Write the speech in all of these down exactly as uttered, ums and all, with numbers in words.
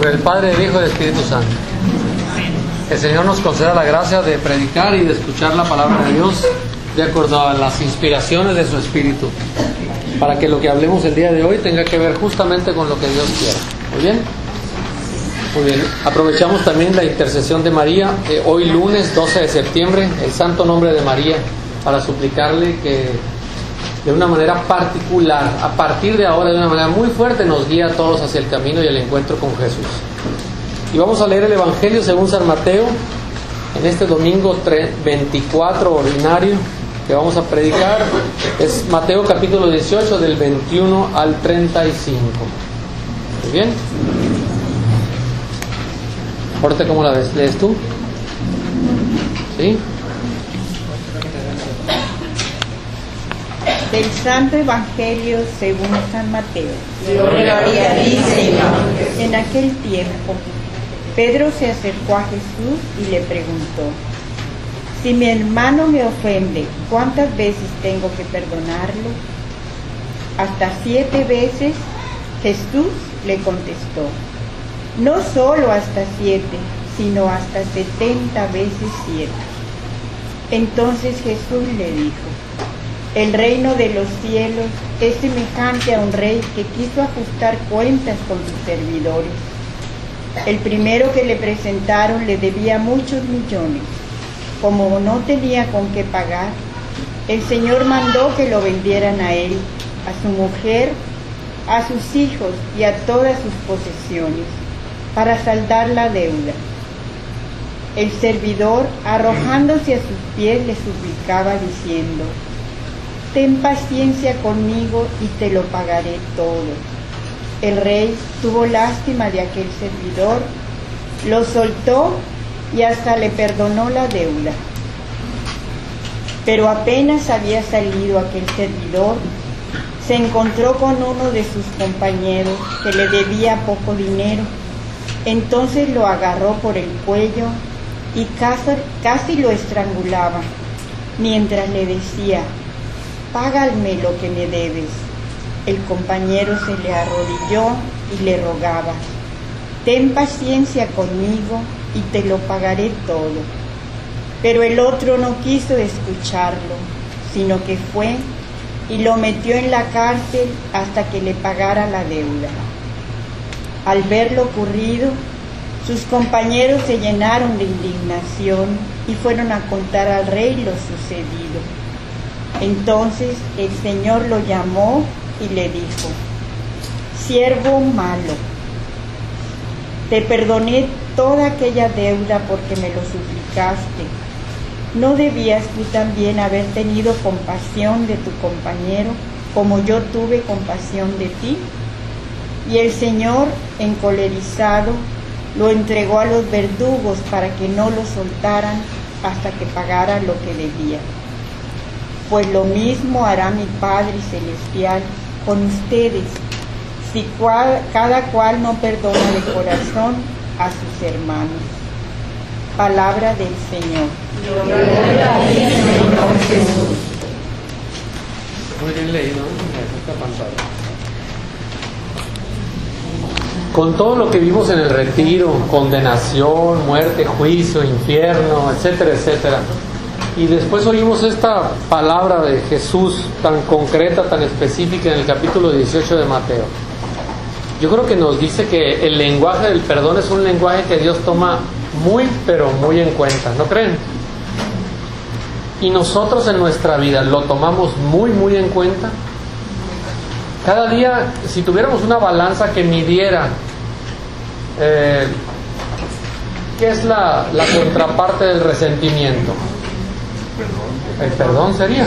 nombre del Padre, del Hijo y del Espíritu Santo. Que el Señor nos conceda la gracia de predicar y de escuchar la palabra de Dios de acuerdo a las inspiraciones de su Espíritu, para que lo que hablemos el día de hoy tenga que ver justamente con lo que Dios quiera. ¿Muy bien? Muy bien. Aprovechamos también la intercesión de María, eh, hoy lunes doce de septiembre, el santo nombre de María, para suplicarle que de una manera particular, a partir de ahora, de una manera muy fuerte, nos guía a todos hacia el camino y el encuentro con Jesús. Y vamos a leer el Evangelio según San Mateo, en este domingo veinticuatro ordinario, que vamos a predicar. Es Mateo capítulo dieciocho, del veintiuno al treinta y cinco. ¿Muy bien? Ahorita, ¿cómo la ves? ¿Lees tú? ¿Sí? Del Santo Evangelio según San Mateo. Gloria a ti, Señor. En aquel tiempo, Pedro se acercó a Jesús y le preguntó: si mi hermano me ofende, ¿cuántas veces tengo que perdonarlo? Hasta siete veces. Jesús le contestó: no solo hasta siete, sino hasta setenta veces siete. Entonces Jesús le dijo: el reino de los cielos es semejante a un rey que quiso ajustar cuentas con sus servidores. El primero que le presentaron le debía muchos millones. Como no tenía con qué pagar, el Señor mandó que lo vendieran a él, a su mujer, a sus hijos y a todas sus posesiones, para saldar la deuda. El servidor, arrojándose a sus pies, le suplicaba diciendo: ten paciencia conmigo y te lo pagaré todo. El rey tuvo lástima de aquel servidor, lo soltó y hasta le perdonó la deuda. Pero apenas había salido aquel servidor, se encontró con uno de sus compañeros que le debía poco dinero. Entonces lo agarró por el cuello y casi, casi lo estrangulaba, mientras le decía: págame lo que me debes. El compañero se le arrodilló y le rogaba: ten paciencia conmigo y te lo pagaré todo. Pero el otro no quiso escucharlo, sino que fue y lo metió en la cárcel hasta que le pagara la deuda. Al ver lo ocurrido, sus compañeros se llenaron de indignación y fueron a contar al rey lo sucedido. Entonces el Señor lo llamó y le dijo: siervo malo, te perdoné toda aquella deuda porque me lo suplicaste. ¿No debías tú también haber tenido compasión de tu compañero como yo tuve compasión de ti? Y el Señor, encolerizado, lo entregó a los verdugos para que no lo soltaran hasta que pagara lo que debía. Pues lo mismo hará mi Padre Celestial con ustedes, si cual, cada cual no perdona de corazón a sus hermanos. Palabra del Señor. Gloria a ti, Señor Jesús. Muy bien leído, esta pantalla. Con todo lo que vimos en el retiro, condenación, muerte, juicio, infierno, etcétera, etcétera, y después oímos esta palabra de Jesús tan concreta, tan específica en el capítulo dieciocho de Mateo. Yo creo que nos dice que el lenguaje del perdón es un lenguaje que Dios toma muy, pero muy en cuenta, ¿no creen? Y nosotros en nuestra vida lo tomamos muy, muy en cuenta. Cada día, si tuviéramos una balanza que midiera eh, ¿qué es la, la contraparte del resentimiento? El perdón sería.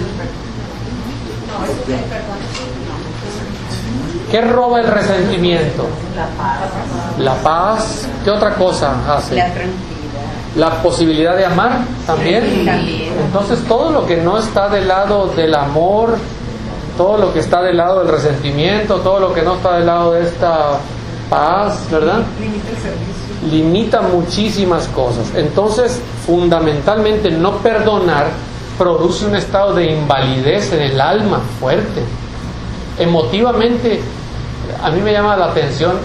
¿Qué roba el resentimiento? La paz. La paz. ¿Qué otra cosa hace? La tranquilidad. La posibilidad de amar también. Sí, también. Entonces todo lo que no está del lado del amor, todo lo que está del lado del resentimiento, todo lo que no está del lado de esta paz, ¿verdad? Limita el servicio. Limita muchísimas cosas. Entonces, fundamentalmente, no perdonar produce un estado de invalidez en el alma fuerte. Emotivamente, a mí me llama la atención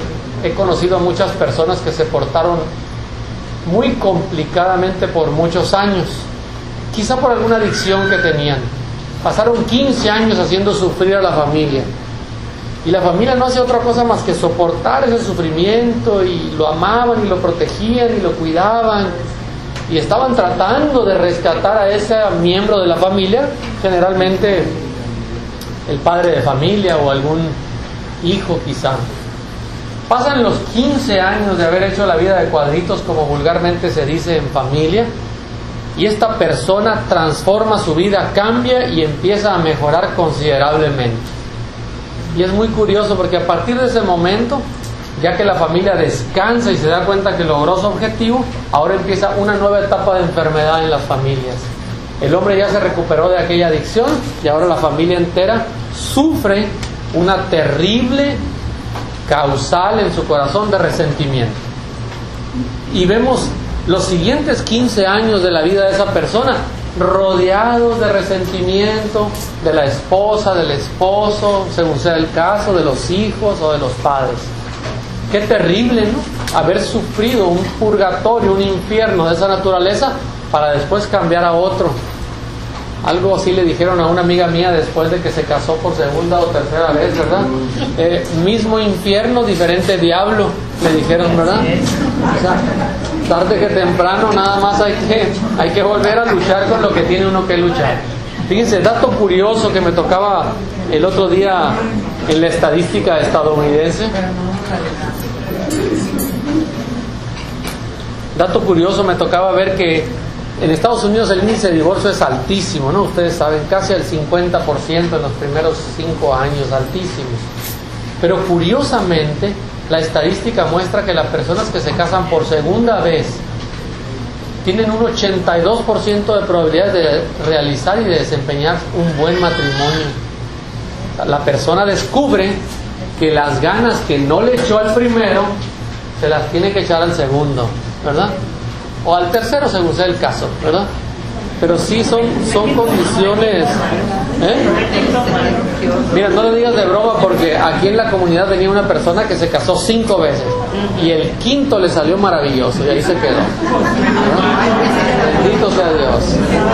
he conocido a muchas personas que se portaron muy complicadamente por muchos años, quizá por alguna adicción que tenían. Pasaron quince años haciendo sufrir a la familia, y la familia no hace otra cosa más que soportar ese sufrimiento, y lo amaban y lo protegían y lo cuidaban, y estaban tratando de rescatar a ese miembro de la familia, generalmente el padre de familia o algún hijo quizá. Pasan los quince años de haber hecho la vida de cuadritos, como vulgarmente se dice en familia, y esta persona transforma su vida, cambia y empieza a mejorar considerablemente. Y es muy curioso porque a partir de ese momento, ya que la familia descansa y se da cuenta que logró su objetivo, ahora empieza una nueva etapa de enfermedad en las familias. El hombre ya se recuperó de aquella adicción y ahora la familia entera sufre una terrible causal en su corazón de resentimiento. Y vemos los siguientes quince años de la vida de esa persona rodeados de resentimiento de la esposa, del esposo, según sea el caso, de los hijos o de los padres. Qué terrible, ¿no? Haber sufrido un purgatorio, un infierno de esa naturaleza para después cambiar a otro. Algo así le dijeron a una amiga mía después de que se casó por segunda o tercera vez, ¿verdad? Eh, mismo infierno, diferente diablo, le dijeron, ¿verdad? O sea, tarde que temprano nada más hay que, hay que volver a luchar con lo que tiene uno que luchar. Fíjense, dato curioso que me tocaba el otro día en la estadística estadounidense. Dato curioso, me tocaba ver que en Estados Unidos el índice de divorcio es altísimo, ¿no? Ustedes saben, casi el cincuenta por ciento en los primeros cinco años, altísimos. Pero curiosamente, la estadística muestra que las personas que se casan por segunda vez tienen un ochenta y dos por ciento de probabilidades de realizar y de desempeñar un buen matrimonio. La persona descubre que las ganas que no le echó al primero, se las tiene que echar al segundo, ¿verdad? O al tercero, según sea el caso, ¿verdad? Pero sí son, son condiciones, ¿eh? Mira, no lo digas de broma, porque aquí en la comunidad venía una persona que se casó cinco veces y el quinto le salió maravilloso y ahí se quedó, ¿verdad? Bendito sea Dios.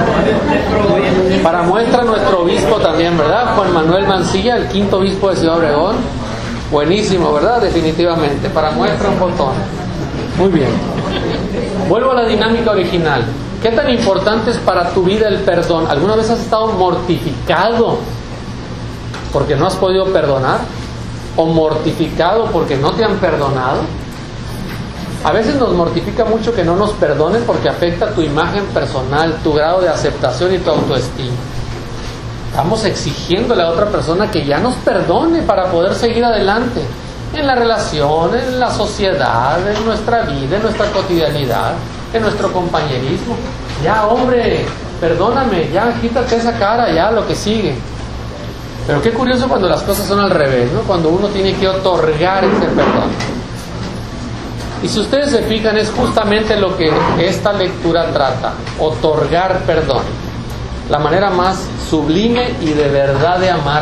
Para muestra nuestro obispo también, ¿verdad? Juan Manuel Mancilla, el quinto obispo de Ciudad Obregón. Buenísimo, ¿verdad? Definitivamente. Para muestra un botón. Muy bien. Vuelvo a la dinámica original. ¿Qué tan importante es para tu vida el perdón? ¿Alguna vez has estado mortificado porque no has podido perdonar? ¿O mortificado porque no te han perdonado? A veces nos mortifica mucho que no nos perdonen porque afecta tu imagen personal, tu grado de aceptación y tu autoestima. Estamos exigiéndole a otra persona que ya nos perdone para poder seguir adelante en la relación, en la sociedad, en nuestra vida, en nuestra cotidianidad, en nuestro compañerismo. Ya, hombre, perdóname, ya, quítate esa cara, ya, lo que sigue. Pero qué curioso cuando las cosas son al revés, ¿no? Cuando uno tiene que otorgar ese perdón. Y si ustedes se fijan, es justamente lo que esta lectura trata: otorgar perdón. La manera más sublime y de verdad de amar.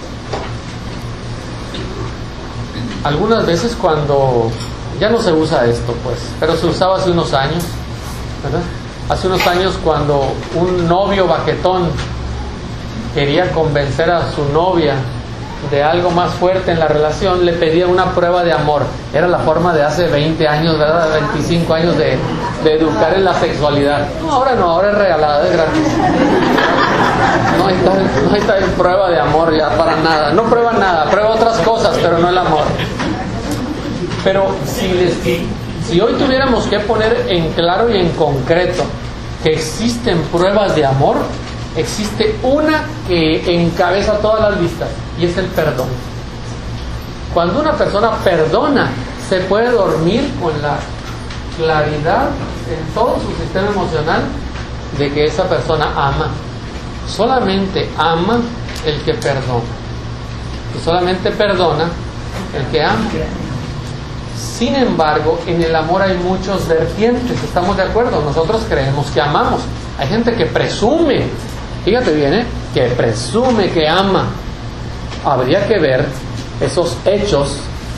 Algunas veces cuando ya no se usa esto, pues, pero se usaba hace unos años, ¿verdad? Hace unos años, cuando un novio baquetón quería convencer a su novia de algo más fuerte en la relación, le pedía una prueba de amor. Era la forma de hace veinte años, ¿verdad? veinticinco años de, de educar en la sexualidad. No, ahora no, ahora es regalada, es gratis. No hay, tal, no hay tal prueba de amor ya para nada. No prueba nada, prueba otras cosas, pero no el amor. Pero si, les, si hoy tuviéramos que poner en claro y en concreto que existen pruebas de amor, existe una que encabeza todas las listas, y es el perdón. Cuando una persona perdona, se puede dormir con la claridad en todo su sistema emocional de que esa persona ama. Solamente ama el que perdona, y solamente perdona el que ama. Sin embargo, en el amor hay muchos vertientes, ¿estamos de acuerdo? Nosotros creemos que amamos. Hay gente que presume, fíjate bien, ¿eh? que presume que ama. Habría que ver esos hechos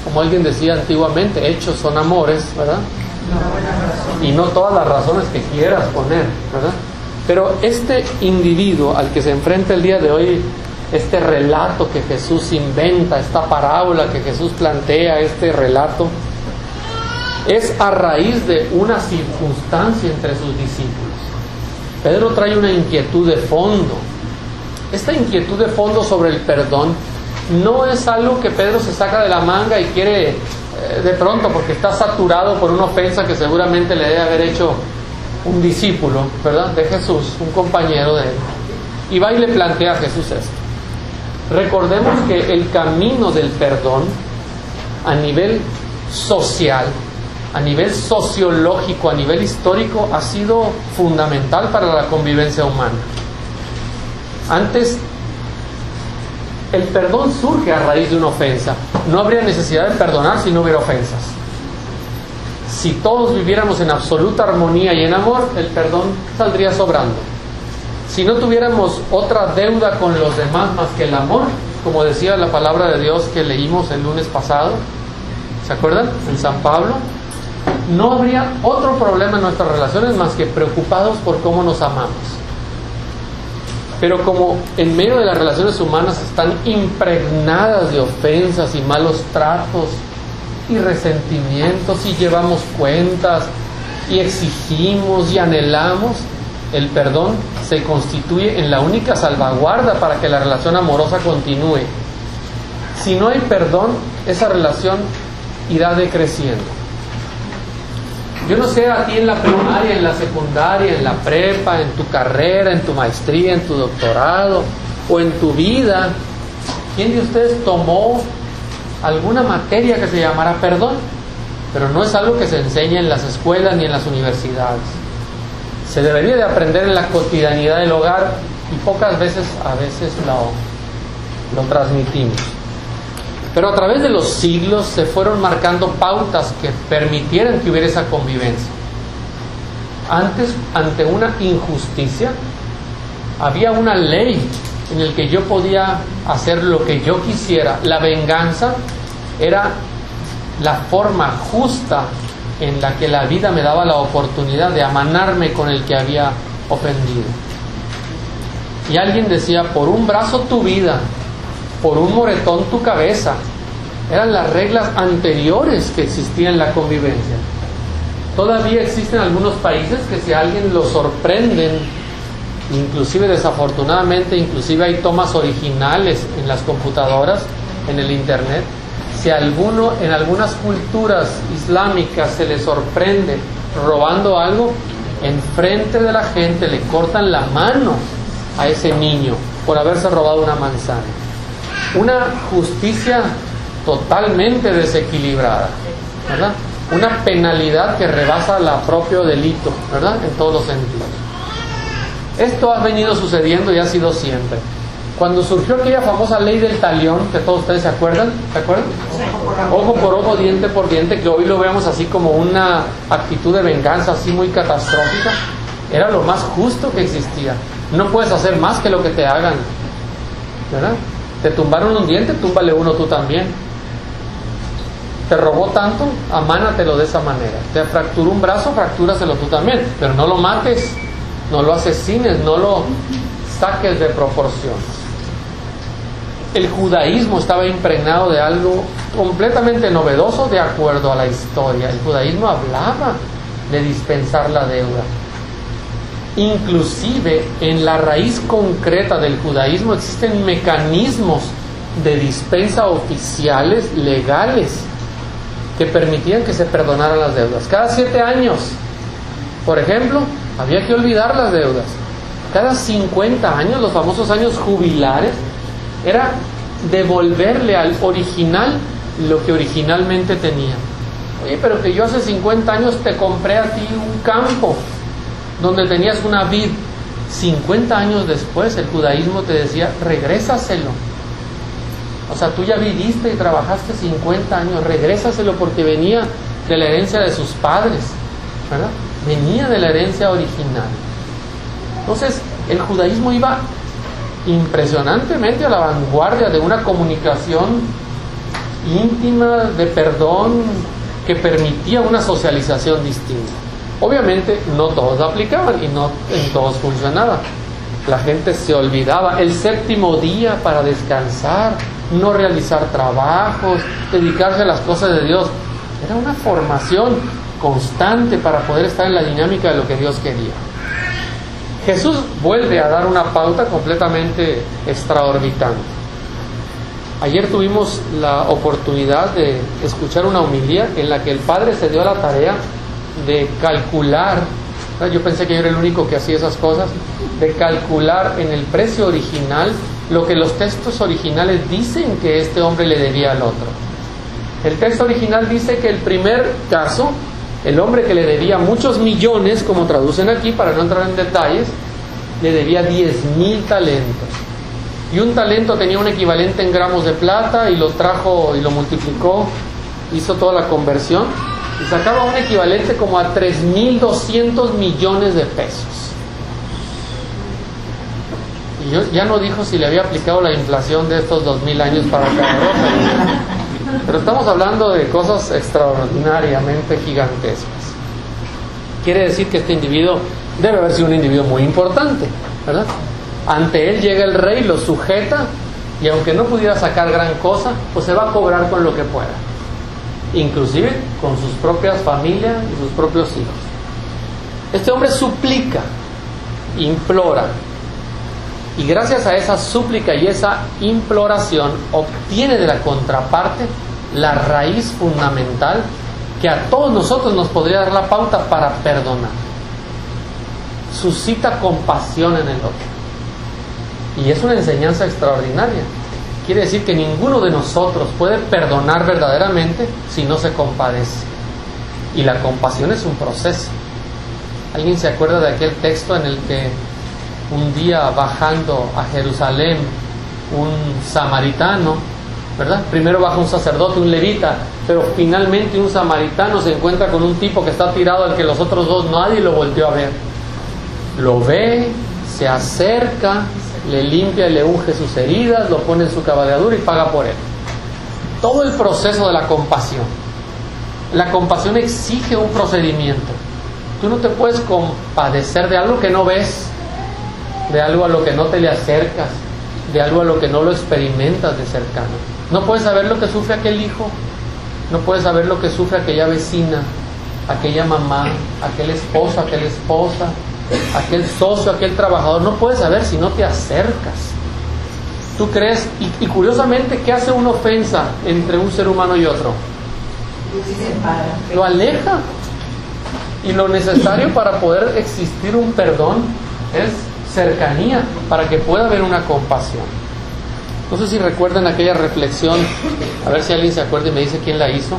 como alguien decía antiguamente, hechos son amores, ¿verdad? Y no todas las razones que quieras poner, ¿verdad? Pero este individuo al que se enfrenta el día de hoy, este relato que Jesús inventa, esta parábola que Jesús plantea, este relato, es a raíz de una circunstancia entre sus discípulos. Pedro trae una inquietud de fondo. Esta inquietud de fondo sobre el perdón no es algo que Pedro se saca de la manga y quiere eh, de pronto, porque está saturado por una ofensa que seguramente le debe haber hecho un discípulo, ¿verdad?, de Jesús, un compañero de él, y va y le plantea a Jesús esto. Recordemos que el camino del perdón a nivel social, a nivel sociológico, a nivel histórico, ha sido fundamental para la convivencia humana. Antes, el perdón surge a raíz de una ofensa. No habría necesidad de perdonar si no hubiera ofensas. Si todos viviéramos en absoluta armonía y en amor, el perdón saldría sobrando. Si no tuviéramos otra deuda con los demás más que el amor, como decía la palabra de Dios que leímos el lunes pasado, ¿se acuerdan? En San Pablo, no habría otro problema en nuestras relaciones más que preocupados por cómo nos amamos. Pero como en medio de las relaciones humanas están impregnadas de ofensas y malos tratos y resentimientos, y llevamos cuentas y exigimos y anhelamos, el perdón se constituye en la única salvaguarda para que la relación amorosa continúe. Si no hay perdón, esa relación irá decreciendo. Yo no sé a ti en la primaria, en la secundaria, en la prepa, en tu carrera, en tu maestría, en tu doctorado o en tu vida, ¿quién de ustedes tomó alguna materia que se llamara perdón? Pero no es algo que se enseña en las escuelas ni en las universidades. Se debería de aprender en la cotidianidad del hogar y pocas veces, a veces lo, lo transmitimos. Pero a través de los siglos se fueron marcando pautas que permitieran que hubiera esa convivencia. Antes, ante una injusticia, había una ley en la que yo podía hacer lo que yo quisiera. La venganza era la forma justa en la que la vida me daba la oportunidad de amanarme con el que había ofendido. Y alguien decía, por un brazo tu vida, por un moretón tu cabeza. Eran las reglas anteriores que existían en la convivencia. Todavía existen algunos países que si a alguien lo sorprenden, inclusive desafortunadamente, inclusive hay tomas originales en las computadoras, en el internet, si a alguno en algunas culturas islámicas se le sorprende robando algo, enfrente de la gente le cortan la mano a ese niño por haberse robado una manzana. Una justicia totalmente desequilibrada, ¿verdad? Una penalidad que rebasa el propio delito, ¿verdad? En todos los sentidos. Esto ha venido sucediendo y ha sido siempre. Cuando surgió aquella famosa ley del talión, que todos ustedes se acuerdan, ¿se acuerdan? Ojo por ojo, diente por diente, que hoy lo vemos así como una actitud de venganza así muy catastrófica, era lo más justo que existía. No puedes hacer más que lo que te hagan, ¿verdad? Te tumbaron un diente, túmbale uno tú también. Te robó tanto, amánatelo de esa manera. Te fracturó un brazo, fractúraselo tú también, pero no lo mates, no lo asesines, no lo saques de proporciones. El judaísmo estaba impregnado de algo completamente novedoso de acuerdo a la historia. El judaísmo hablaba de dispensar la deuda. Inclusive en la raíz concreta del judaísmo existen mecanismos de dispensa oficiales, legales, que permitían que se perdonaran las deudas. Cada siete años, por ejemplo, había que olvidar las deudas. Cada cincuenta años, los famosos años jubilares, era devolverle al original lo que originalmente tenía. Oye, pero que yo hace cincuenta años te compré a ti un campo donde tenías una vid. cincuenta años después el judaísmo te decía, regrésaselo. O sea, tú ya viviste y trabajaste cincuenta años, regrésaselo porque venía de la herencia de sus padres, ¿verdad? Venía de la herencia original. Entonces, el judaísmo iba impresionantemente a la vanguardia de una comunicación íntima de perdón que permitía una socialización distinta. Obviamente no todos aplicaban y no en todos funcionaba. La gente se olvidaba el séptimo día para descansar, no realizar trabajos, dedicarse a las cosas de Dios. Era una formación constante para poder estar en la dinámica de lo que Dios quería. Jesús vuelve a dar una pauta completamente extraorbitante. Ayer tuvimos la oportunidad de escuchar una homilía en la que el Padre se dio a la tarea de calcular, yo pensé que yo era el único que hacía esas cosas, de calcular en el precio original lo que los textos originales dicen que este hombre le debía al otro. El texto original dice que el primer caso, el hombre que le debía muchos millones, como traducen aquí para no entrar en detalles, le debía diez mil talentos. Y un talento tenía un equivalente en gramos de plata y lo trajo y lo multiplicó, hizo toda la conversión y sacaba un equivalente como a tres mil doscientos millones de pesos. Y yo, ya no dijo si le había aplicado la inflación de estos dos mil años para cada rosa. Pero estamos hablando de cosas extraordinariamente gigantescas. Quiere decir que este individuo debe haber sido un individuo muy importante, ¿verdad? Ante él llega el rey, lo sujeta y aunque no pudiera sacar gran cosa, pues se va a cobrar con lo que pueda, inclusive con sus propias familias y sus propios hijos. Este hombre suplica, implora, y gracias a esa súplica y esa imploración obtiene de la contraparte la raíz fundamental que a todos nosotros nos podría dar la pauta para perdonar. Suscita compasión en el otro. Y es una enseñanza extraordinaria. Quiere decir que ninguno de nosotros puede perdonar verdaderamente si no se compadece. Y la compasión es un proceso. ¿Alguien se acuerda de aquel texto en el que un día bajando a Jerusalén un samaritano, ¿verdad? Primero baja un sacerdote, un levita, pero finalmente un samaritano se encuentra con un tipo que está tirado al que los otros dos nadie lo volteó a ver? Lo ve, se acerca, le limpia y le unge sus heridas, lo pone en su cabalgadura y paga por él. Todo el proceso de la compasión. La compasión exige un procedimiento. Tú no te puedes compadecer de algo que no ves, de algo a lo que no te le acercas, de algo a lo que no lo experimentas de cercano. No puedes saber lo que sufre aquel hijo, no puedes saber lo que sufre aquella vecina, aquella mamá, aquel esposo, aquella esposa, aquel socio, aquel trabajador. No puedes saber si no te acercas. Tú crees, y, y curiosamente, ¿qué hace una ofensa entre un ser humano y otro? Lo aleja. Y lo necesario para poder existir un perdón es cercanía, para que pueda haber una compasión. No sé si recuerdan aquella reflexión, a ver si alguien se acuerda y me dice quién la hizo.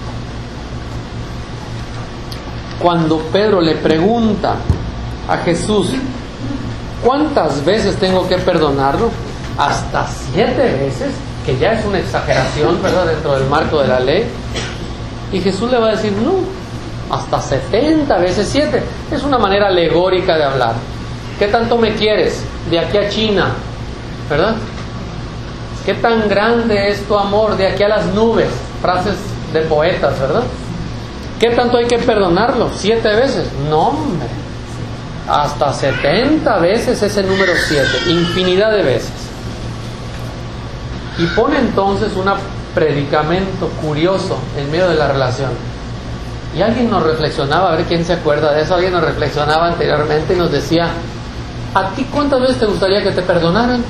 Cuando Pedro le pregunta a Jesús, ¿cuántas veces tengo que perdonarlo? Hasta siete veces, que ya es una exageración, ¿verdad?, dentro del marco de la ley. Y Jesús le va a decir, no, hasta setenta veces siete. Es una manera alegórica de hablar. ¿Qué tanto me quieres? De aquí a China, ¿verdad? ¿Qué tan grande es tu amor? De aquí a las nubes. Frases de poetas, ¿verdad? ¿Qué tanto hay que perdonarlo? ¿Siete veces? No, hombre. Hasta setenta veces ese número siete. Infinidad de veces. Y pone entonces un predicamento curioso en medio de la relación. Y alguien nos reflexionaba, a ver quién se acuerda de eso, alguien nos reflexionaba anteriormente y nos decía, ¿a ti cuántas veces te gustaría que te perdonaran?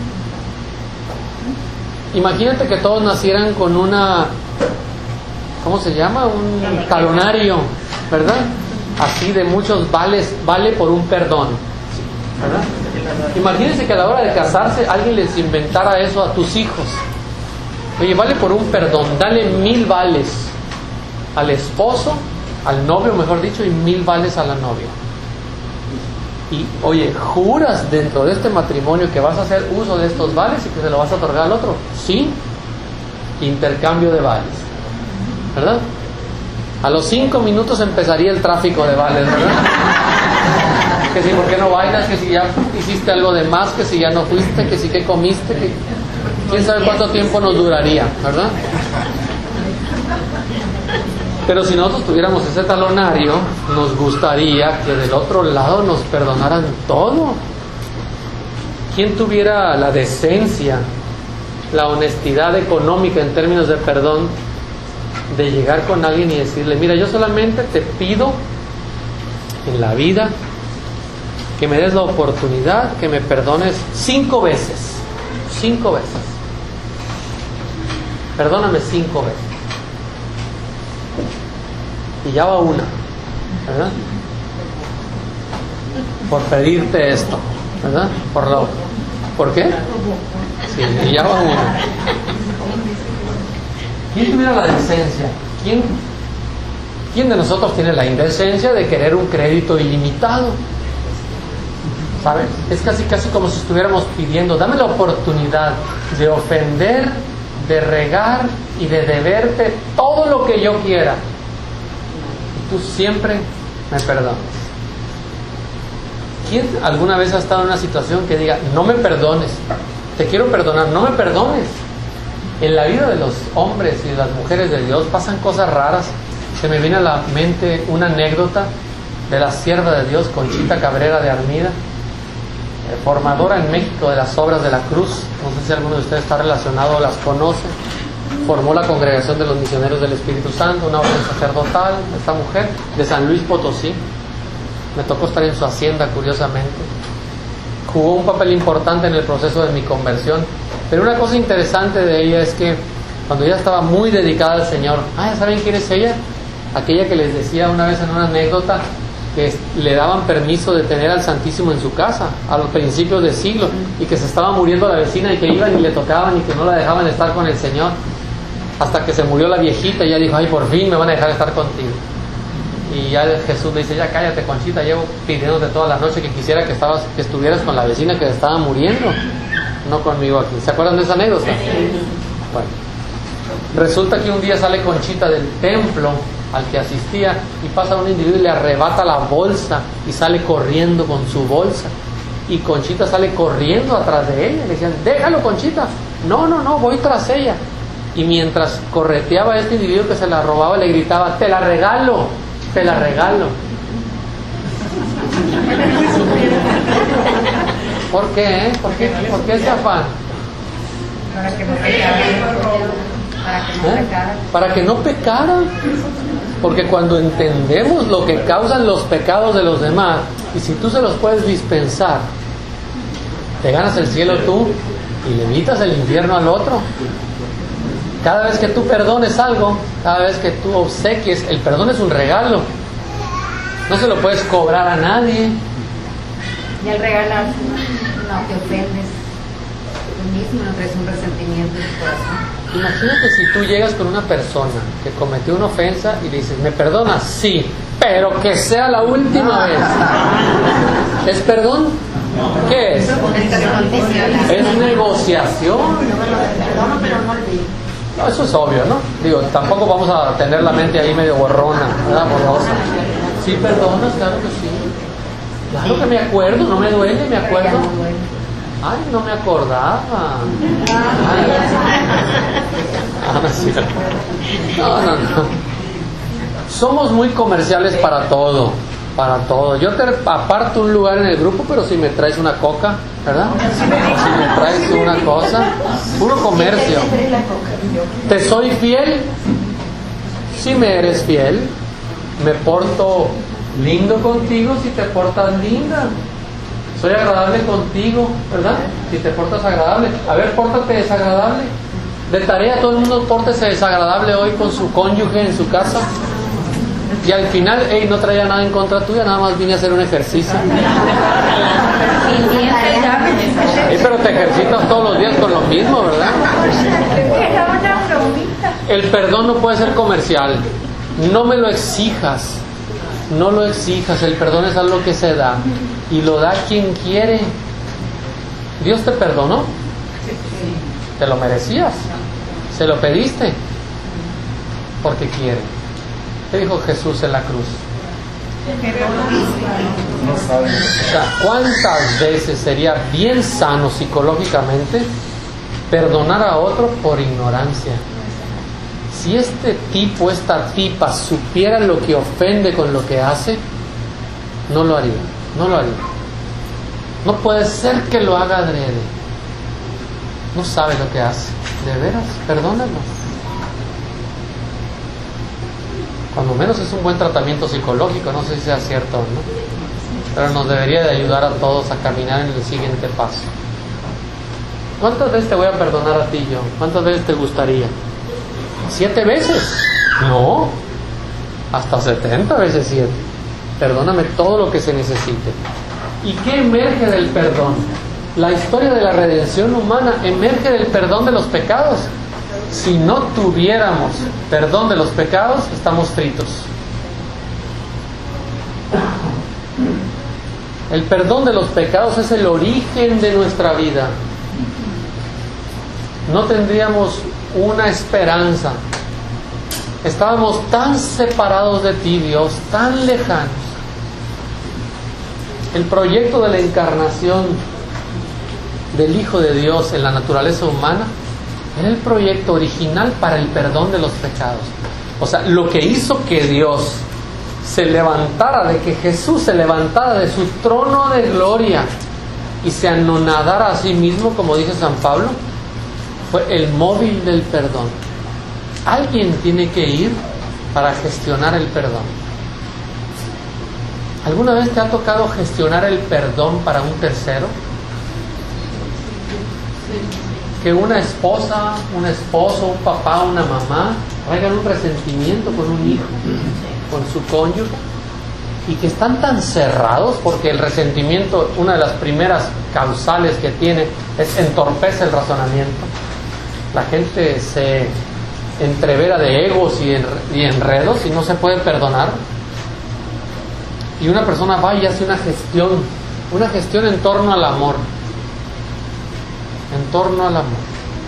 Imagínate que todos nacieran con una, ¿cómo se llama? Un talonario, ¿verdad? Así de muchos vales, vale por un perdón, ¿verdad? Imagínense que a la hora de casarse alguien les inventara eso a tus hijos. Oye, vale por un perdón, dale mil vales al esposo, al novio mejor dicho, y mil vales a la novia. Y oye, ¿juras dentro de este matrimonio que vas a hacer uso de estos vales y que se lo vas a otorgar al otro? Sí. Intercambio de vales, ¿verdad? A los cinco minutos empezaría el tráfico de vales, ¿verdad? Que si por qué no bailas, que si ya hiciste algo de más, que si ya no fuiste, que si qué comiste, que quién sabe cuánto tiempo nos duraría, ¿verdad? Pero si nosotros tuviéramos ese talonario, nos gustaría que del otro lado nos perdonaran todo. ¿Quién tuviera la decencia, la honestidad económica en términos de perdón, de llegar con alguien y decirle, mira, yo solamente te pido en la vida que me des la oportunidad, que me perdones cinco veces, cinco veces, perdóname cinco veces, y ya va una, ¿verdad? Por pedirte esto, ¿verdad? Por lo, ¿por qué? Sí, y ya va una. ¿Quién tuviera la decencia? ¿Quién, ¿Quién de nosotros tiene la indecencia de querer un crédito ilimitado? ¿Sabes? Es casi casi como si estuviéramos pidiendo, dame la oportunidad de ofender, de regar y de deberte todo lo que yo quiera. Y tú siempre me perdonas. ¿Quién alguna vez ha estado en una situación que diga, no me perdones, te quiero perdonar, no me perdones? En la vida de los hombres y de las mujeres de Dios pasan cosas raras. Se me viene a la mente una anécdota de la sierva de Dios, Conchita Cabrera de Armida, formadora en México de las Obras de la Cruz. No sé si alguno de ustedes está relacionado o las conoce. Formó la Congregación de los Misioneros del Espíritu Santo, una orden sacerdotal, esta mujer, de San Luis Potosí. Me tocó estar en su hacienda, curiosamente. Jugó un papel importante en el proceso de mi conversión. Pero una cosa interesante de ella es que cuando ella estaba muy dedicada al Señor, ah, ¿saben quién es ella? Aquella que les decía una vez en una anécdota que le daban permiso de tener al Santísimo en su casa a los principios del siglo, y que se estaba muriendo la vecina y que iban y le tocaban y que no la dejaban estar con el Señor, hasta que se murió la viejita y ella dijo, ay, por fin me van a dejar estar contigo. Y ya Jesús le dice, ya cállate, Conchita, llevo pidiéndote toda la noche que quisiera que, estabas, que estuvieras con la vecina que estaba muriendo, no conmigo aquí. ¿Se acuerdan de esa anécdota? Bueno, resulta que un día sale Conchita del templo al que asistía y pasa un individuo y le arrebata la bolsa y sale corriendo con su bolsa, y Conchita sale corriendo atrás de ella. Le decían, déjalo, Conchita. No, no, no, voy tras ella. Y mientras correteaba a este individuo que se la robaba, le gritaba, te la regalo, te la regalo. ¿Por qué? Eh? ¿Por qué? ¿Por qué ese afán? Para que no pecara. Para que no ¿Eh? pecara. Para que no pecara. Porque cuando entendemos lo que causan los pecados de los demás, y si tú se los puedes dispensar, te ganas el cielo tú y le evitas el infierno al otro. Cada vez que tú perdones algo, cada vez que tú obsequies, el perdón es un regalo. No se lo puedes cobrar a nadie. Y al regalar, no te ofendes tú mismo, no traes un resentimiento en tu corazón. Imagínate si tú llegas con una persona que cometió una ofensa y le dices, ¿me perdonas? Sí, pero que sea la última vez. ¿Es perdón? ¿Qué es? Es negociación. No, eso es obvio, ¿no? Digo, tampoco vamos a tener la mente ahí medio borrona, ¿verdad? Borrosa. Sí, perdonas, claro que sí. Claro que me acuerdo, no me duele, me acuerdo. Ay, no me acordaba. Ay, ah, no, sí. no, no, no. Somos muy comerciales para todo, para todo. Yo te aparto un lugar en el grupo, pero si me traes una coca, ¿verdad? O si me traes una cosa, puro comercio. ¿Te soy fiel? Si me eres fiel. Me porto lindo contigo si te portas linda. Soy agradable contigo, ¿verdad? Si te portas agradable. A ver, pórtate desagradable. De tarea, todo el mundo pórtese desagradable hoy con su cónyuge en su casa. Y al final, hey, no traía nada en contra tuya, nada más vine a hacer un ejercicio. Hey, pero te ejercitas todos los días con lo mismo, ¿verdad? El perdón no puede ser comercial. No me lo exijas. No lo exijas. El perdón es algo que se da. Y lo da quien quiere. Dios te perdonó. Te lo merecías. Se lo pediste. Porque quiere. ¿Qué dijo Jesús en la cruz? O sea, ¿cuántas veces sería bien sano psicológicamente perdonar a otro por ignorancia? si este tipo, esta tipa, supiera lo que ofende con lo que hace, no lo haría, no lo haría. No puede ser que lo haga adrede. No sabe lo que hace. De veras, perdónalo. Cuando menos es un buen tratamiento psicológico, no sé si sea cierto o no, pero nos debería de ayudar a todos a caminar en el siguiente paso. ¿Cuántas veces te voy a perdonar a ti, yo? ¿Cuántas veces te gustaría? ¿Siete veces? No, hasta setenta veces siete. Perdóname todo lo que se necesite. ¿Y qué emerge del perdón? La historia de la redención humana emerge del perdón de los pecados. Si no tuviéramos perdón de los pecados, estamos fritos. El perdón de los pecados es el origen de nuestra vida. No tendríamos una esperanza. Estábamos tan separados de ti, Dios, tan lejanos. El proyecto de la encarnación del Hijo de Dios en la naturaleza humana era el proyecto original para el perdón de los pecados. O sea, lo que hizo que Dios se levantara, de que Jesús se levantara de su trono de gloria y se anonadara a sí mismo, como dice San Pablo, fue el móvil del perdón. Alguien tiene que ir para gestionar el perdón. ¿Alguna vez te ha tocado gestionar el perdón para un tercero? Que una esposa, un esposo, un papá, una mamá traigan un resentimiento con un hijo, con su cónyuge, y que están tan cerrados porque el resentimiento, una de las primeras causales que tiene es entorpece el razonamiento. La gente se entrevera de egos y, en, y enredos y no se puede perdonar. Y una persona va y hace una gestión, una gestión en torno al amor. En torno al amor.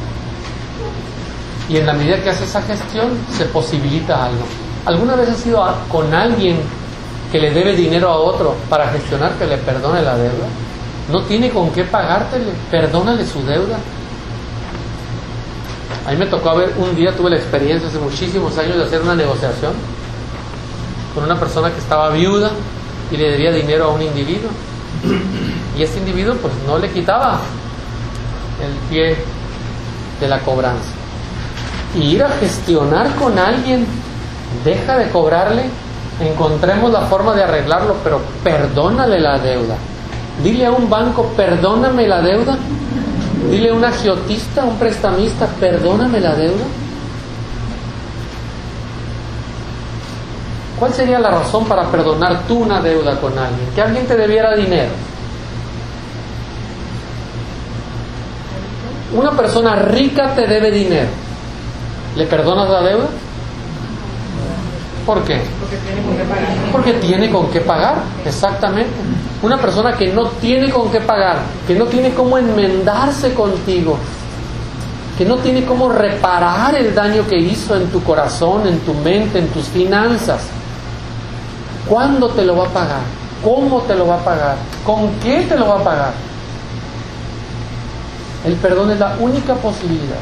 Y en la medida que hace esa gestión, se posibilita algo. ¿Alguna vez has ido a, con alguien que le debe dinero a otro para gestionar que le perdone la deuda? No tiene con qué pagártele, perdónale su deuda. A mí me tocó ver, un día tuve la experiencia hace muchísimos años de hacer una negociación con una persona que estaba viuda y le debía dinero a un individuo. Y este individuo pues no le quitaba el pie de la cobranza. Y ir a gestionar con alguien, deja de cobrarle, encontremos la forma de arreglarlo, pero perdónale la deuda. Dile a un banco, perdóname la deuda. Dile a un agiotista, a un prestamista, perdóname la deuda. ¿Cuál sería la razón para perdonar tú una deuda con alguien? Que alguien te debiera dinero. Una persona rica te debe dinero. ¿Le perdonas la deuda? ¿Por qué? Porque tiene con qué pagar. Porque tiene con qué pagar, exactamente. Una persona que no tiene con qué pagar, que no tiene cómo enmendarse contigo, que no tiene cómo reparar el daño que hizo en tu corazón, en tu mente, en tus finanzas. ¿Cuándo te lo va a pagar? ¿Cómo te lo va a pagar? ¿Con qué te lo va a pagar? El perdón es la única posibilidad.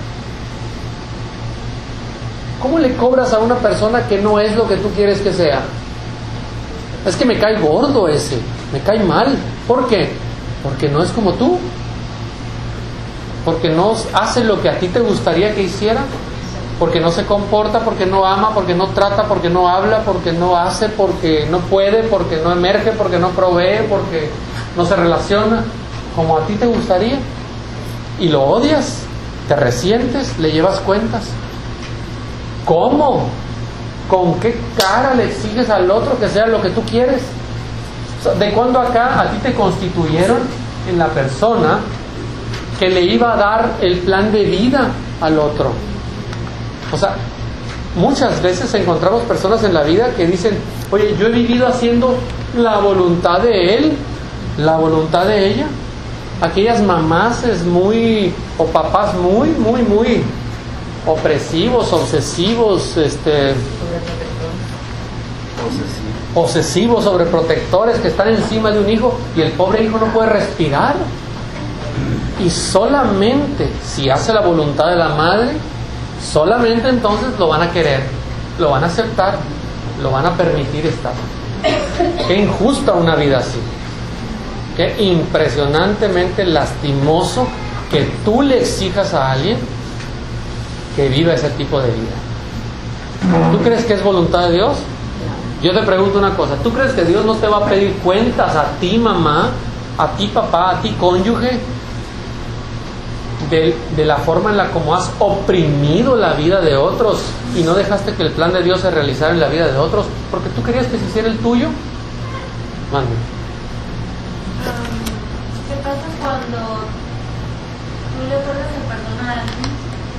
¿Cómo le cobras a una persona que no es lo que tú quieres que sea? Es que me cae gordo ese, me cae mal. ¿Por qué? Porque no es como tú. Porque no hace lo que a ti te gustaría que hiciera. Porque no se comporta, porque no ama, porque no trata, porque no habla, porque no hace, porque no puede, porque no emerge, porque no provee, porque no se relaciona como a ti te gustaría. Y lo odias, te resientes, le llevas cuentas. ¿Cómo? ¿Con qué cara le exiges al otro que sea lo que tú quieres? O sea, ¿de cuándo acá a ti te constituyeron en la persona que le iba a dar el plan de vida al otro? O sea, muchas veces encontramos personas en la vida que dicen, oye, yo he vivido haciendo la voluntad de él, la voluntad de ella. Aquellas mamás es muy, o papás muy, muy, muy opresivos, obsesivos, este, posesivos, sobreprotectores, que están encima de un hijo y el pobre hijo no puede respirar. Y solamente si hace la voluntad de la madre, solamente entonces lo van a querer, lo van a aceptar, lo van a permitir estar. Qué injusta una vida así. Qué impresionantemente lastimoso que tú le exijas a alguien que viva ese tipo de vida. ¿Tú crees que es voluntad de Dios? Yo te pregunto una cosa, ¿tú crees que Dios no te va a pedir cuentas a ti, mamá, a ti, papá, a ti, cónyuge, de, de la forma en la como has oprimido la vida de otros y no dejaste que el plan de Dios se realizara en la vida de otros porque tú querías que se hiciera el tuyo? Mande. ¿Qué pasa cuando tú le otorgas el perdón a alguien,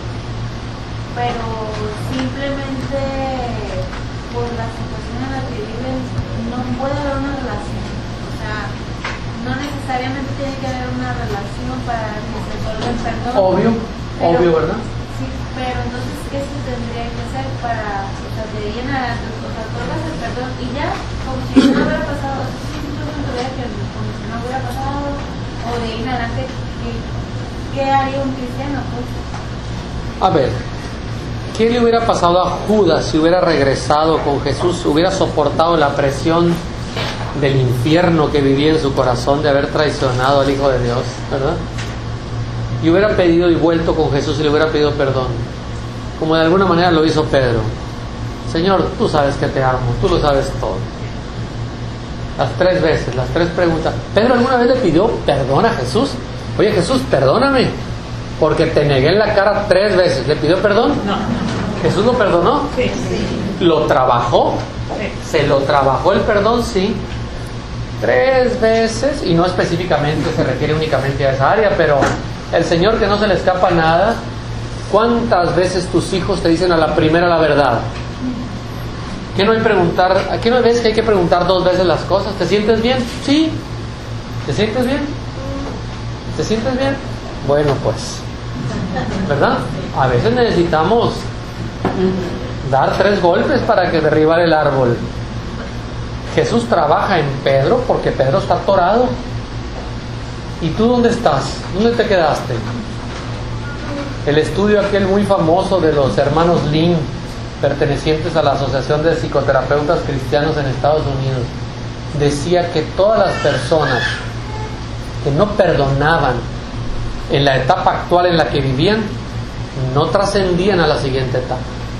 pero simplemente por la situación en la que viven no puede haber una relación? O sea, no necesariamente tiene que haber una relación para que se otorgue el perdón. Obvio, pero, obvio, ¿verdad? Sí, pero entonces, ¿qué se tendría que hacer para, o sea, de ahí en adelante, o sea, otorgas el perdón y ya, como si no hubiera pasado, que como si no hubiera pasado, o de ahí en adelante, ¿qué, qué haría un cristiano? Pues? A ver, ¿qué le hubiera pasado a Judas si hubiera regresado con Jesús? Hubiera soportado la presión del infierno que vivía en su corazón de haber traicionado al Hijo de Dios, ¿verdad? Y hubiera pedido y vuelto con Jesús y le hubiera pedido perdón, como de alguna manera lo hizo Pedro. Señor, tú sabes que te amo, tú lo sabes todo. Las tres veces, las tres preguntas. ¿Pedro alguna vez le pidió perdón a Jesús? Oye, Jesús, perdóname, porque te negué en la cara tres veces. ¿Le pidió perdón? No. ¿Jesús lo perdonó? Sí, sí. ¿Lo trabajó? Sí. ¿Se lo trabajó el perdón? Sí. Tres veces, y no específicamente se refiere únicamente a esa área, pero el Señor, que no se le escapa nada. ¿Cuántas veces tus hijos te dicen a la primera la verdad? ¿Qué no hay preguntar? ¿A qué no ves que hay que preguntar dos veces las cosas? ¿Te sientes bien? Sí. ¿Te sientes bien? ¿Te sientes bien? Bueno, pues, ¿verdad? A veces necesitamos dar tres golpes para que derribar el árbol. Jesús trabaja en Pedro porque Pedro está atorado. ¿Y tú dónde estás? ¿Dónde te quedaste? El estudio aquel muy famoso de los hermanos Lin, pertenecientes a la Asociación de Psicoterapeutas Cristianos en Estados Unidos, decía que todas las personas que no perdonaban en la etapa actual en la que vivían, no trascendían a la siguiente etapa.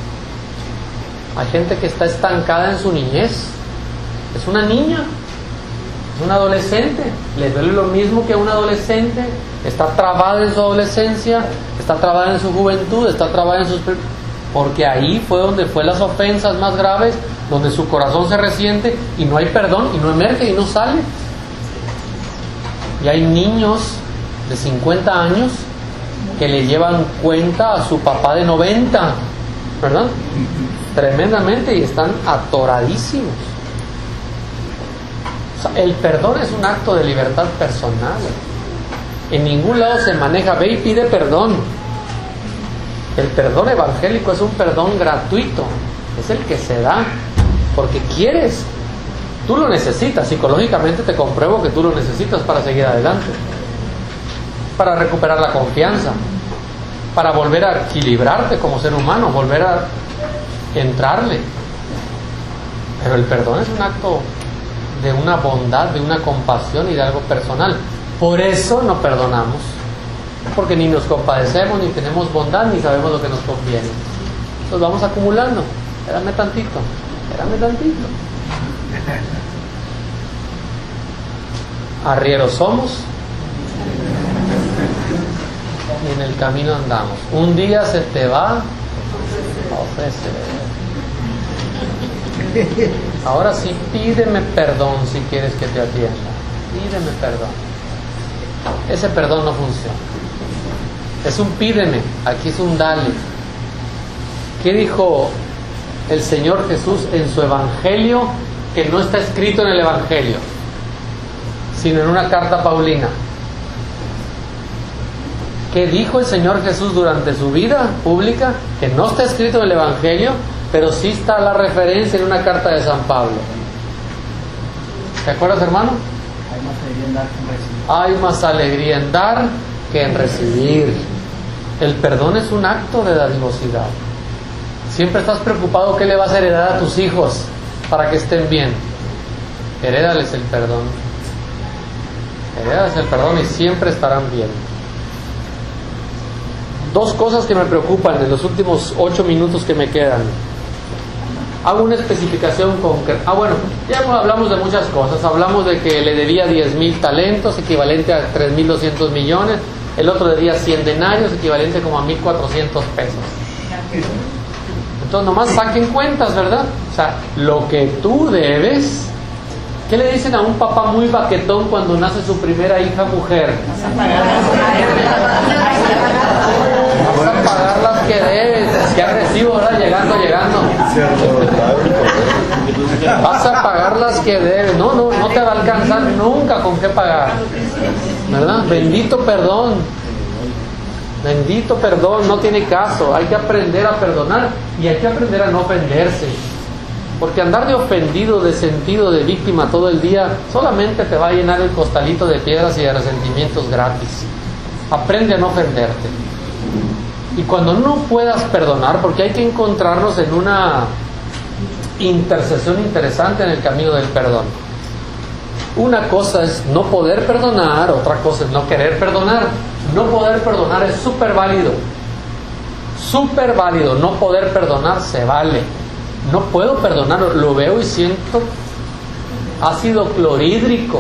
Hay gente que está estancada en su niñez, es una niña, es un adolescente, le duele lo mismo que a un adolescente, está trabada en su adolescencia, está trabada en su juventud, está trabada en sus... porque ahí fue donde fue las ofensas más graves, donde su corazón se resiente y no hay perdón y no emerge y no sale. Y hay niños de cincuenta años que le llevan cuenta a su papá de noventa, ¿verdad? Tremendamente, y están atoradísimos. O sea, el perdón es un acto de libertad personal. En ningún lado se maneja, ve y pide perdón. El perdón evangélico es un perdón gratuito, es el que se da porque quieres, tú lo necesitas, psicológicamente te compruebo que tú lo necesitas para seguir adelante, para recuperar la confianza, para volver a equilibrarte como ser humano, volver a entrarle. Pero el perdón es un acto de una bondad, de una compasión y de algo personal. Por eso no perdonamos, porque ni nos compadecemos, ni tenemos bondad, ni sabemos lo que nos conviene. Nos vamos acumulando. Espérame tantito, espérame tantito. Arrieros somos y en el camino andamos. Un día se te va a ofrecer. Ahora sí, pídeme perdón si quieres que te atienda. Pídeme perdón. Ese perdón no funciona. Es un pídeme, aquí es un dale. ¿Qué dijo el Señor Jesús en su Evangelio que no está escrito en el Evangelio, sino en una carta paulina? ¿Qué dijo el Señor Jesús durante su vida pública? Que no está escrito en el Evangelio, pero sí está la referencia en una carta de San Pablo. ¿Te acuerdas, hermano? Hay más alegría en dar que en recibir. Hay más alegría en dar que en recibir. El perdón es un acto de dadivosidad. Siempre estás preocupado qué le vas a heredar a tus hijos para que estén bien. Herédales el perdón. Herédales el perdón y siempre estarán bien. Dos cosas que me preocupan en los últimos ocho minutos que me quedan. Hago una especificación concreta. Ah, bueno, ya hablamos de muchas cosas. Hablamos de que le debía diez mil talentos, equivalente a tres mil doscientos millones. El otro debía cien denarios, equivalente como a mil cuatrocientos pesos. Entonces, nomás saquen cuentas, ¿verdad? O sea, lo que tú debes. ¿Qué le dicen a un papá muy baquetón cuando nace su primera hija mujer? Vas a pagar las que debes. Qué agresivo, ¿verdad? Llegando, llegando. Vas a pagar las que debes. No, no, no te va a alcanzar nunca con qué pagar, ¿verdad? Bendito perdón. Bendito perdón, no tiene caso. Hay que aprender a perdonar y hay que aprender a no ofenderse. Porque andar de ofendido, de sentido, de víctima todo el día solamente te va a llenar el costalito de piedras y de resentimientos gratis. Aprende a no ofenderte. Y cuando no puedas perdonar, porque hay que encontrarnos en una intercesión interesante en el camino del perdón. Una cosa es no poder perdonar, otra cosa es no querer perdonar. No poder perdonar es súper válido. Súper válido. No poder perdonar se vale. No puedo perdonar, lo veo y siento ácido clorhídrico,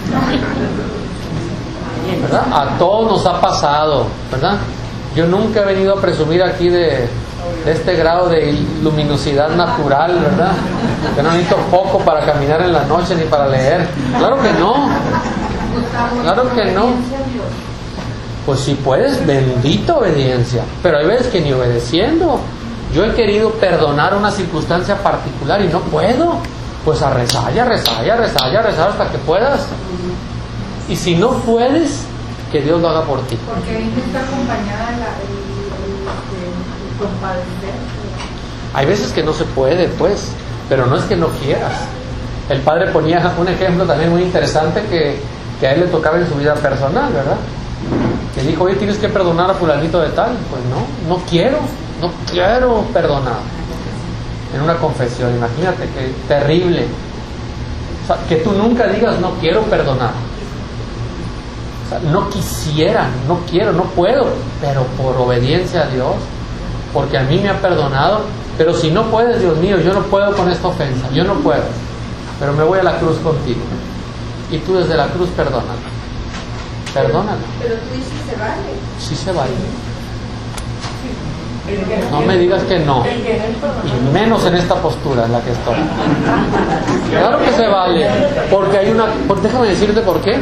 ¿verdad? A todos nos ha pasado, ¿verdad? Yo nunca he venido a presumir aquí de, de este grado de luminosidad natural, ¿verdad? Que no necesito foco para caminar en la noche ni para leer. Claro que no. Claro que no. Pues si puedes, bendita obediencia. Pero hay veces que ni obedeciendo. Yo he querido perdonar una circunstancia particular y no puedo. Pues a rezar, a rezar, a rezar, a rezar hasta que puedas. Y si no puedes, que Dios lo haga por ti. Porque ahí está acompañada la, el, el, el compadecer. Hay veces que no se puede, pues, pero no es que no quieras. El padre ponía un ejemplo también muy interesante que, que a él le tocaba en su vida personal, ¿verdad? Que dijo, oye, tienes que perdonar a fulanito de tal. Pues no, no quiero. No quiero perdonar. En una confesión, imagínate que terrible. O sea, que tú nunca digas no quiero perdonar. O sea, no quisiera, no quiero, no puedo, pero por obediencia a Dios, porque a mí me ha perdonado. Pero si no puedes, Dios mío, yo no puedo con esta ofensa, yo no puedo, pero me voy a la cruz contigo. Y tú desde la cruz perdónala. Perdónala. Pero tú dices se vale. Sí se vale. No me digas que no, y menos en esta postura en la que estoy. Claro que se vale, porque hay una, déjame decirte por qué.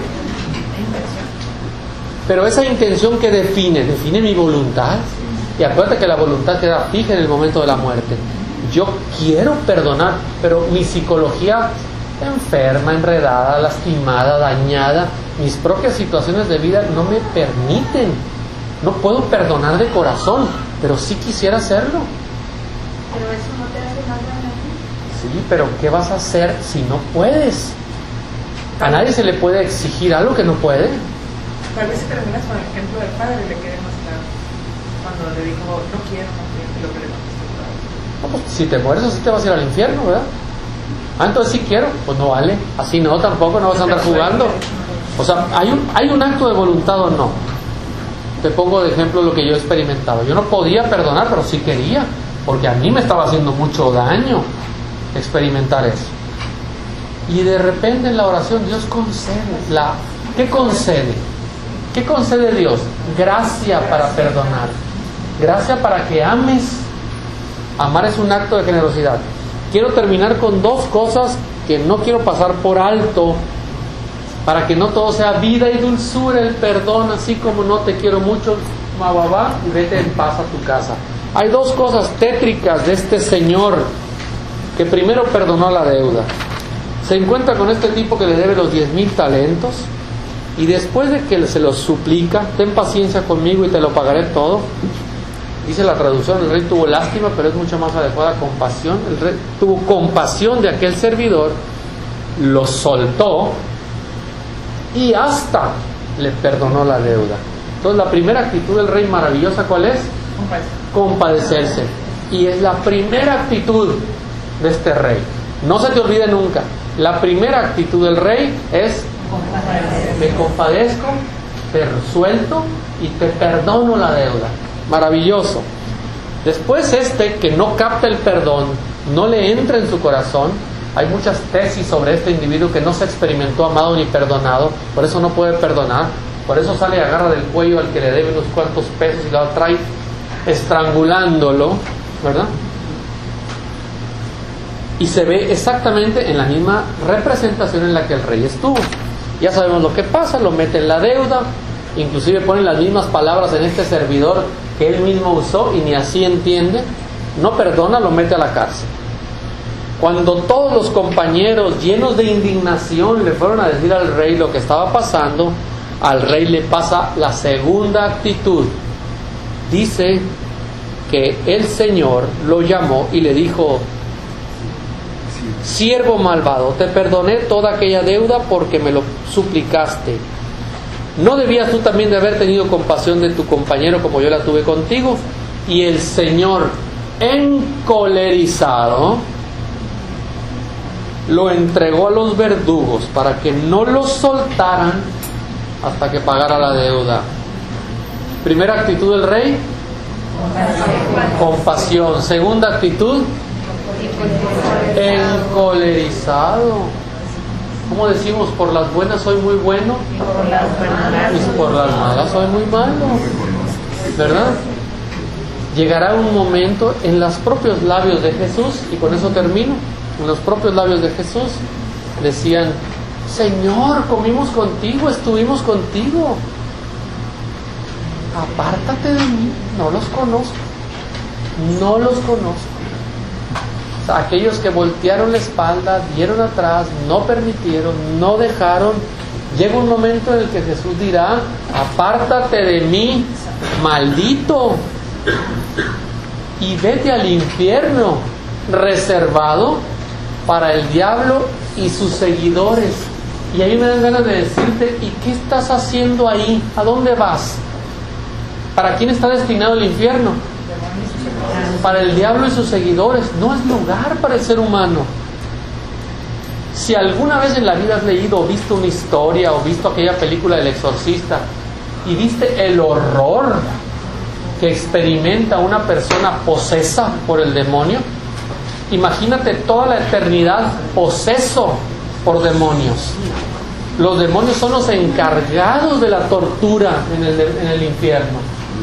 Pero esa intención que define, define mi voluntad. Y acuérdate que la voluntad queda fija en el momento de la muerte. Yo quiero perdonar, pero mi psicología enferma, enredada, lastimada, dañada, mis propias situaciones de vida no me permiten. No puedo perdonar de corazón, pero sí quisiera hacerlo. Pero eso no te hace más daño a ti. Sí, pero ¿qué vas a hacer si no puedes? A nadie se le puede exigir algo que no puede. Tal vez si terminas con el ejemplo del padre, le quede más claro. Cuando le dijo, no quiero, no quiero, y lo que le contestó el padre. No, pues, si te mueres así te vas a ir al infierno, ¿verdad? Ah, entonces sí quiero. Pues no vale. Así no, tampoco, no vas a andar jugando. O sea, ¿hay un, hay un acto de voluntad o no? Te pongo de ejemplo lo que yo he experimentado. Yo no podía perdonar, pero sí quería, porque a mí me estaba haciendo mucho daño experimentar eso. Y de repente en la oración Dios concede. La, ¿Qué concede? ¿Qué concede Dios? Gracia para perdonar. Gracia para que ames. Amar es un acto de generosidad. Quiero terminar con dos cosas que no quiero pasar por alto, para que no todo sea vida y dulzura, el perdón, así como no te quiero mucho, bababá, y vete en paz a tu casa. Hay dos cosas tétricas de este señor que primero perdonó la deuda. Se encuentra con este tipo que le debe los diez mil talentos y después de que se los suplica, ten paciencia conmigo y te lo pagaré todo. Dice la traducción, el rey tuvo lástima, pero es mucho más adecuada, compasión. El rey tuvo compasión de aquel servidor, lo soltó y hasta le perdonó la deuda. Entonces la primera actitud del rey maravillosa, ¿cuál es? Compadecerse. Y es la primera actitud de este rey. No se te olvide nunca. La primera actitud del rey es: me compadezco, te resuelto y te perdono la deuda. Maravilloso. Después este que no capta el perdón, no le entra en su corazón. Hay muchas tesis sobre este individuo que no se experimentó amado ni perdonado, por eso no puede perdonar, por eso sale y agarra del cuello al que le debe unos cuantos pesos y lo trae estrangulándolo, ¿verdad? Y se ve exactamente en la misma representación en la que el rey estuvo. Ya sabemos lo que pasa, lo mete en la deuda, inclusive ponen las mismas palabras en este servidor que él mismo usó y ni así entiende. No perdona, lo mete a la cárcel. Cuando todos los compañeros llenos de indignación le fueron a decir al rey lo que estaba pasando, al rey le pasa la segunda actitud. Dice que el Señor lo llamó y le dijo: siervo malvado, te perdoné toda aquella deuda porque me lo suplicaste. ¿No debías tú también de haber tenido compasión de tu compañero como yo la tuve contigo? Y el Señor, encolerizado, lo entregó a los verdugos para que no lo soltaran hasta que pagara la deuda. Primera actitud del rey: compasión. Segunda actitud: encolerizado. ¿Cómo decimos? Por las buenas soy muy bueno y por las malas soy muy malo, ¿verdad? Llegará un momento en los propios labios de Jesús, y con eso termino. En los propios labios de Jesús decían: Señor, comimos contigo, estuvimos contigo, apártate de mí, no los conozco, no los conozco. O sea, aquellos que voltearon la espalda, dieron atrás, no permitieron, no dejaron. Llega un momento en el que Jesús dirá: apártate de mí, maldito, y vete al infierno, reservado para el diablo y sus seguidores. Y ahí me dan ganas de decirte: ¿y qué estás haciendo ahí? ¿A dónde vas? ¿Para quién está destinado el infierno? Para el diablo y sus seguidores. No es lugar para el ser humano. Si alguna vez en la vida has leído o visto una historia o visto aquella película del exorcista y viste el horror que experimenta una persona posesa por el demonio, imagínate toda la eternidad poseso por demonios. Los demonios son los encargados de la tortura en el, en el infierno.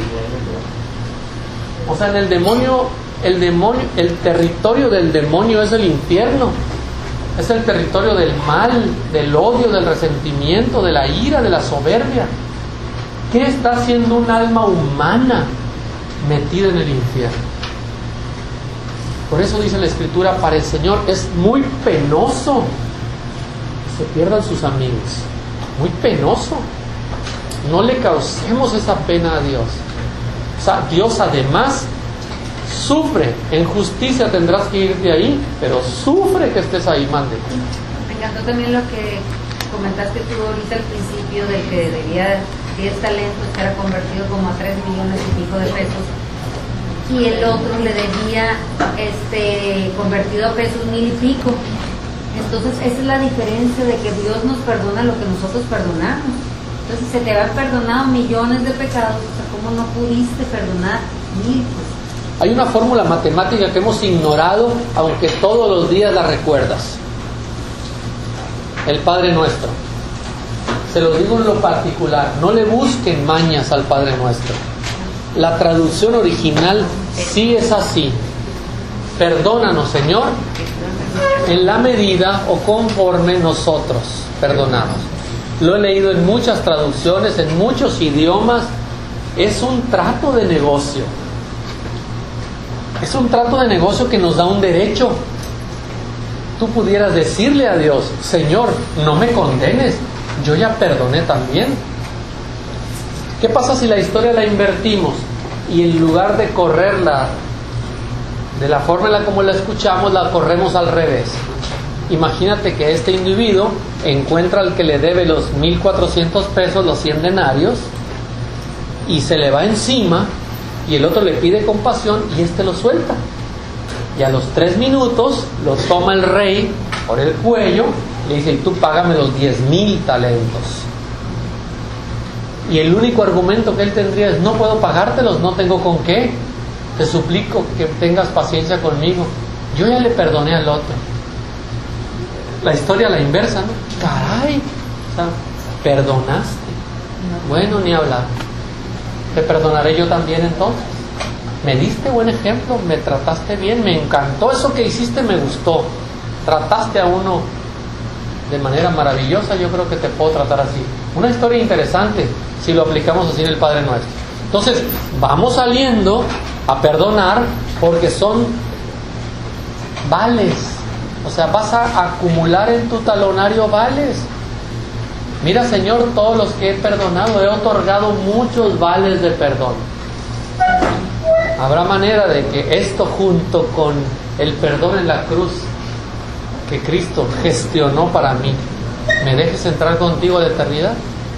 O sea, en el demonio, el demonio, el territorio del demonio es el infierno. Es el territorio del mal, del odio, del resentimiento, de la ira, de la soberbia. ¿Qué está haciendo un alma humana metida en el infierno? Por eso dice la Escritura: para el Señor es muy penoso que se pierdan sus amigos. Muy penoso. No le causemos esa pena a Dios. O sea, Dios además sufre. En justicia tendrás que irte ahí, pero sufre que estés ahí, mande. Me encantó también lo que comentaste tú ahorita al principio, de que debía diez talentos, que era convertido como a tres millones y pico de pesos, y el otro le debía este convertido a pesos mil y pico. Entonces esa es la diferencia, de que Dios nos perdona lo que nosotros perdonamos. Entonces, se te han perdonado millones de pecados, o sea, ¿cómo no pudiste perdonar mil? Pues? Hay una fórmula matemática que hemos ignorado, aunque todos los días la recuerdas. El Padre Nuestro. Se lo digo en lo particular, no le busquen mañas al Padre Nuestro. La traducción original sí es así: perdónanos, Señor, en la medida o conforme nosotros perdonamos. Lo he leído en muchas traducciones, en muchos idiomas. Es un trato de negocio. Es un trato de negocio que nos da un derecho. Tú pudieras decirle a Dios: Señor, no me condenes, yo ya perdoné también. ¿Qué pasa si la historia la invertimos y en lugar de correrla de la forma en la como la escuchamos, la corremos al revés? Imagínate que este individuo encuentra al que le debe los mil cuatrocientos pesos, los cien denarios, y se le va encima, y el otro le pide compasión y este lo suelta. Y a los tres minutos lo toma el rey por el cuello y le dice: y tú págame los diez mil talentos. Y el único argumento que él tendría es: no puedo pagártelos, no tengo con qué, te suplico que tengas paciencia conmigo, yo ya le perdoné al otro. La historia a la inversa, ¿no? Caray, o sea, perdonaste, bueno, ni hablar, te perdonaré yo también entonces. Me diste buen ejemplo, me trataste bien, me encantó eso que hiciste, me gustó, trataste a uno de manera maravillosa, yo creo que te puedo tratar así. Una historia interesante si lo aplicamos así en el Padre Nuestro. Entonces vamos saliendo a perdonar porque son vales, o sea, vas a acumular en tu talonario vales. Mira, Señor, todos los que he perdonado, he otorgado muchos vales de perdón. Habrá manera de que esto, junto con el perdón en la cruz que Cristo gestionó para mí, me dejes entrar contigo a la eternidad.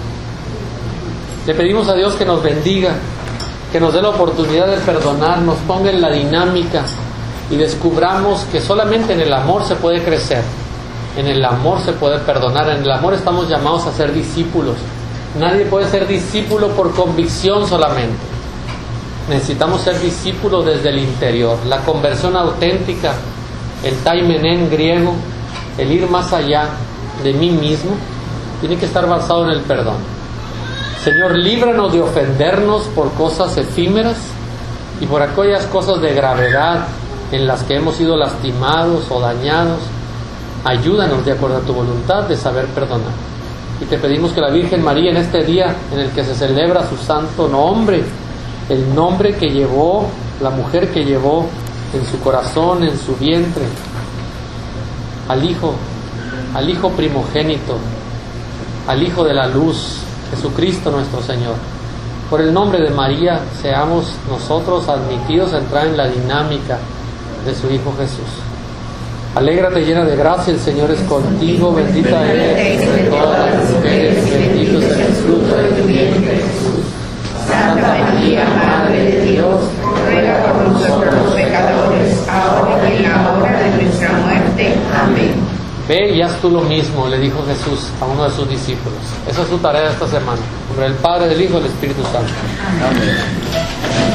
Le pedimos a Dios que nos bendiga, que nos dé la oportunidad de perdonar, nos ponga en la dinámica y descubramos que solamente en el amor se puede crecer, en el amor se puede perdonar, en el amor estamos llamados a ser discípulos. Nadie puede ser discípulo por convicción solamente. Necesitamos ser discípulos desde el interior. La conversión auténtica, el taimenen griego, el ir más allá de mí mismo, tiene que estar basado en el perdón. Señor, líbranos de ofendernos por cosas efímeras y por aquellas cosas de gravedad en las que hemos sido lastimados o dañados. Ayúdanos, de acuerdo a tu voluntad, de saber perdonar. Y te pedimos que la Virgen María, en este día en el que se celebra su santo nombre, el nombre que llevó, la mujer que llevó en su corazón, en su vientre, al Hijo, al Hijo primogénito, al Hijo de la luz, Jesucristo nuestro Señor. Por el nombre de María seamos nosotros admitidos a entrar en la dinámica de su Hijo Jesús. Alégrate, llena de gracia, el Señor es contigo, bendita eres entre todas las mujeres, y bendito es el fruto de tu vientre, Jesús. Santa María, Madre de Dios, ruega por nosotros los pecadores, ahora y en la hora de nuestra muerte. Amén. Ve y haz tú lo mismo, le dijo Jesús a uno de sus discípulos. Esa es su tarea esta semana. En nombre del Padre, del Hijo y del Espíritu Santo. Amén.